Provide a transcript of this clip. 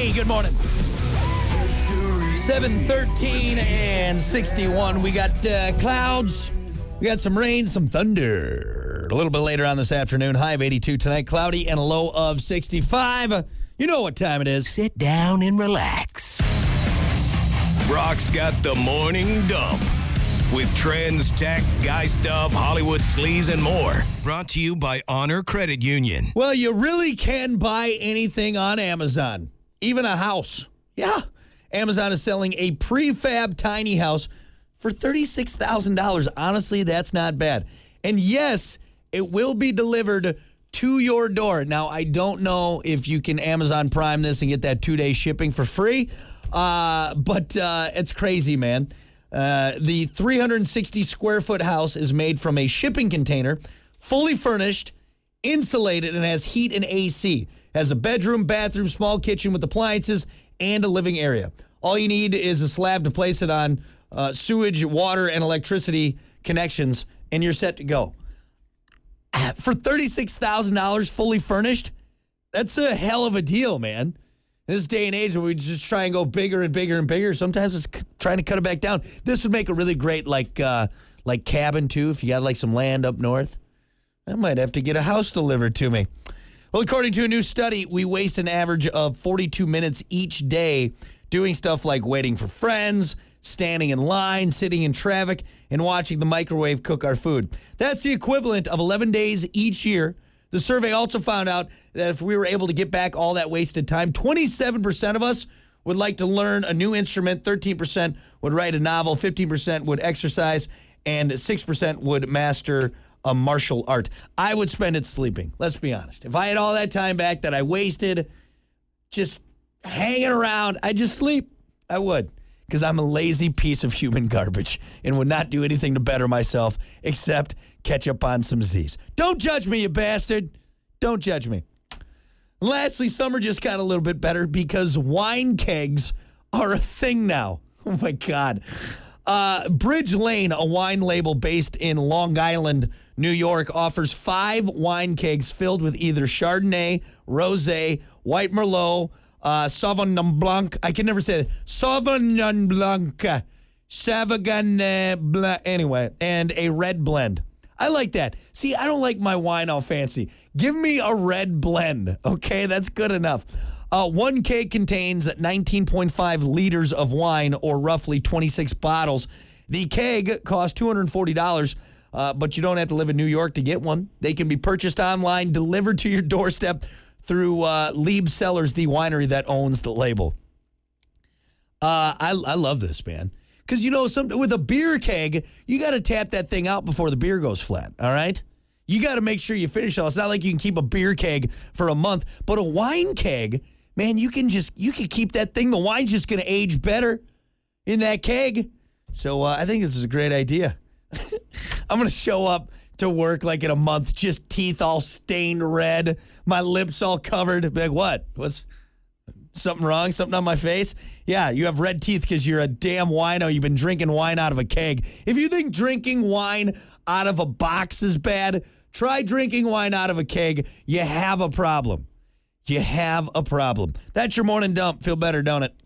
Hey, good morning. 7:13 and 61. We got clouds. We got some rain, some thunder. A little bit later on this afternoon. High of 82 tonight. Cloudy and a low of 65. You know what time it is. Sit down and relax. Brock's got the morning dump with trends, tech, guy stuff, Hollywood sleaze, and more. Brought to you by Honor Credit Union. Well, you really can buy anything on Amazon, even a house. Yeah. Amazon is selling a prefab tiny house for $36,000. Honestly, that's not bad. And yes, it will be delivered to your door. Now, I don't know if you can Amazon Prime this and get that 2-day shipping for free, but it's crazy, man. The 360 square foot house is made from a shipping container, fully furnished, insulated, and has heat and AC. Has a bedroom, bathroom, small kitchen with appliances, and a living area. All you need is a slab to place it on, sewage, water, and electricity connections, and you're set to go. For $36,000 fully furnished, that's a hell of a deal, man. This day and age, where we just try and go bigger and bigger and bigger, sometimes it's trying to cut it back down. This would make a really great, like cabin, too, if you got, like, some land up north. I might have to get a house delivered to me. Well, according to a new study, we waste an average of 42 minutes each day doing stuff like waiting for friends, standing in line, sitting in traffic, and watching the microwave cook our food. That's the equivalent of 11 days each year. The survey also found out that if we were able to get back all that wasted time, 27% of us would like to learn a new instrument, 13% would write a novel, 15% would exercise, and 6% would master a martial art. I would spend it sleeping, let's be honest. If I had all that time back that I wasted just hanging around, I'd just sleep. I would, because I'm a lazy piece of human garbage and would not do anything to better myself except catch up on some Z's. Don't judge me, you bastard. Don't judge me. Lastly, summer just got a little bit better because wine kegs are a thing now. Oh, my God. Bridge Lane, a wine label based in Long Island, New York, offers 5 wine kegs filled with either Chardonnay, Rosé, White Merlot, Sauvignon Blanc. I can never say that. Sauvignon Blanc. Sauvignon Blanc. Anyway, and a red blend. I like that. See, I don't like my wine all fancy. Give me a red blend, okay? That's good enough. One keg contains 19.5 liters of wine, or roughly 26 bottles. The keg costs $240, but you don't have to live in New York to get one. They can be purchased online, delivered to your doorstep through Lieb Cellars, the winery that owns the label. I love this, man. Because, you know, with a beer keg, you got to tap that thing out before the beer goes flat, all right? You got to make sure you finish it all. It's not like you can keep a beer keg for a month. But a wine keg, man, you can keep that thing. The wine's just going to age better in that keg. So I think this is a great idea. I'm going to show up to work like in a month, just teeth all stained red, my lips all covered. Be like, what? What's something wrong? Something on my face? Yeah, you have red teeth because you're a damn wino. You've been drinking wine out of a keg. If you think drinking wine out of a box is bad, try drinking wine out of a keg. You have a problem. You have a problem. That's your morning dump. Feel better, don't it?